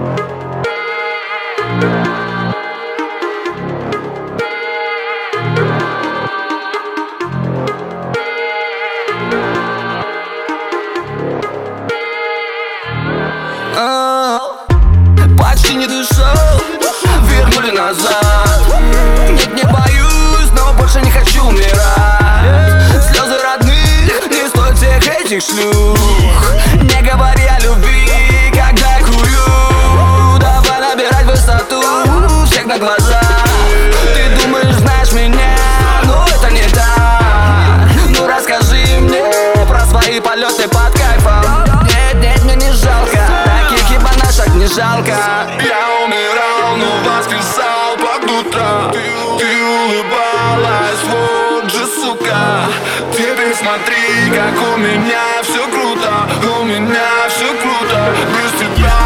Почти не дышал, вернули назад. Нет, не боюсь, но больше не хочу умирать. Слезы родных не стоят всех этих шлюх. Не говори о любви, когда курю. Давай набирать высоту, всех на глаза. Ты думаешь, знаешь меня, но это не так. Ну расскажи мне про свои полеты под кайфом. Нет, нет, мне не жалко, таких ебанашек не жалко. Я умирал, но воскресал под утро. Ты улыбалась, вот же сука. Теперь смотри, как у меня все круто. У меня все круто, без тебя